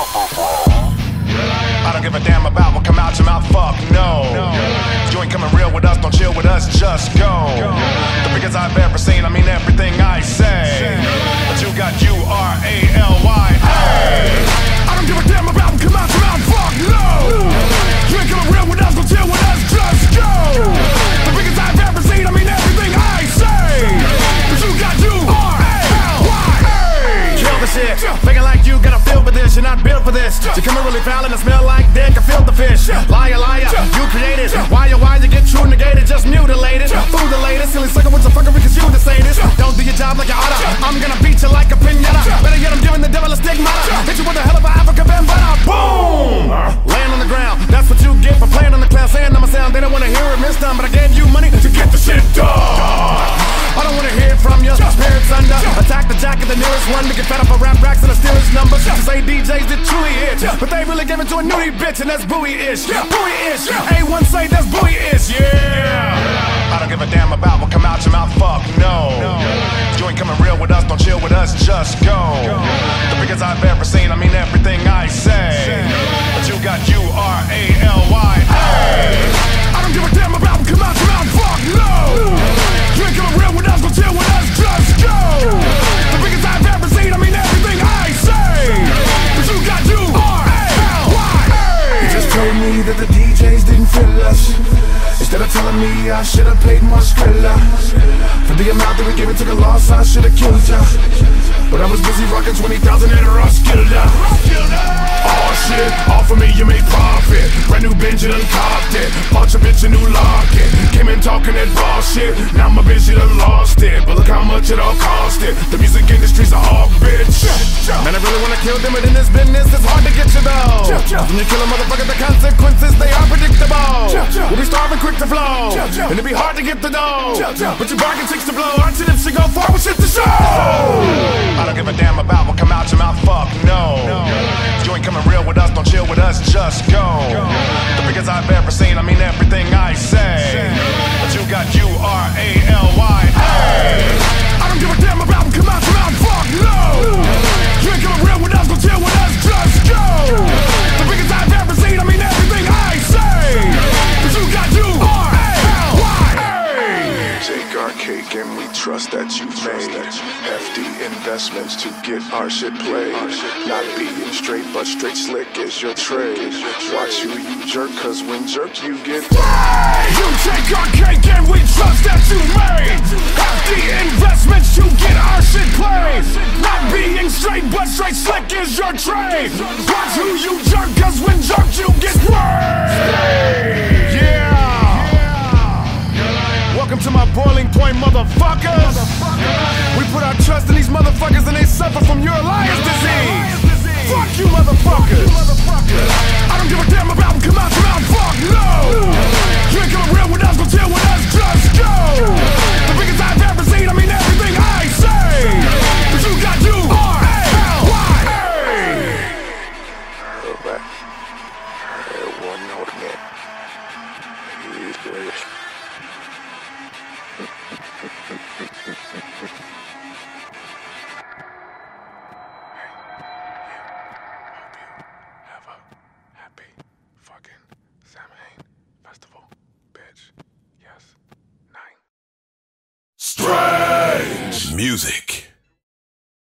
I don't give a damn about what come out your mouth, fuck no. You ain't coming real with us, don't chill with us, just go. The biggest I've ever seen, I mean everything I say. But you got U-R-A-L-Y. I don't give a damn about what come out your mouth, fuck no. You ain't coming real with us, don't chill with us, just go. The biggest I've ever seen, I mean everything I say. But you got U-R-A-L-Y. Kill the shit, thinking like you got a feel for this, you're not built for this. You coming really foul and it smell like dick, I feel the fish. Liar, liar, you created. Why you get true negated, just mutilated. Fool the latest, silly sucker with your fucker because you the sadist. Don't do your job like you oughta, I'm gonna beat you like a pinata. Better yet, I'm giving the devil a stigmata. Hit you with a hell of a Africa bambata. Boom! Land on the ground, that's what you get for playing on the cloud. Saying I'm a sound, they don't wanna hear it misdone, but I gave you money to get the shit done. I don't wanna hear it from you, spirits under. Attack the jack of the nearest one to get fed up of rap racks and the stealers numbers. To say DJs did truly hit, but they really gave it to a nudie bitch, and that's buoy-ish. Buoy-ish, A1 say that's buoy-ish, yeah. I don't give a damn about what come out your mouth, fuck no. You ain't coming real with us, don't chill with us, just go. The biggest I've ever seen, I mean everything I say. But you got U-R-A-L-Y. I don't give a damn about what come out your mouth, fuck no. You ain't coming real with us, don't chill with us, just go. The biggest I've ever seen, I mean everything I say. But you got U-R-A-L-Y. You just told me that the DJs didn't feel us. Instead of telling me I should've paid more Skrilla. For the amount that we gave it took a loss, I should've killed ya. But I was busy rocking 20,000 at a Roskilde. Oh shit, all for me you made profit. Brand new Benz, you done copped it. Bought your bitch a new locket. Came in talking that bullshit. Now my bitch, you done lost it. But look how much it all cost it. The music industry's a hog, bitch. Man, I really wanna kill them, but in this business it's hard to get you though. When you kill a motherfucker, the consequences, they are predictable. We'll be starving quick to flow, and it'll be hard to get the dough. But your bargain takes to blow. Our tips should go forward, shit to show. I don't give a damn about what come out your mouth, fuck no. You ain't coming real with us, don't chill with us, just go. The biggest I've ever seen, I mean everything I say. But you got U-R-A-L-Y. I don't give a damn about what come out your mouth, fuck no. You ain't coming real with us, don't chill with us, just go. The biggest I've ever seen, I mean everything I say. But you got U-R-A-L-Y. Take our cake and we trust that you made hefty investments to get our shit played. Not being straight, but straight slick is your trade. Watch who you jerk, cause when jerked you get paid. You take our cake and we trust that you made hefty investments to get our shit played. Not being straight, but straight slick is your trade. Watch who you jerk, cause when jerked you get paid. Yeah. Welcome to my boiling point, motherfuckers. We put our trust in these motherfuckers and they suffer from your alliance disease. Fuck you, motherfuckers. I don't give a damn about what come out your mouth, fuck no. You ain't coming real with us, don't chill with us, just go. The biggest I've ever seen, I mean everything I say. But you got U-R-A-L-Y. One note again. He's great. Have a happy fucking Samhain festival, bitch. Yes, 9. Strange music.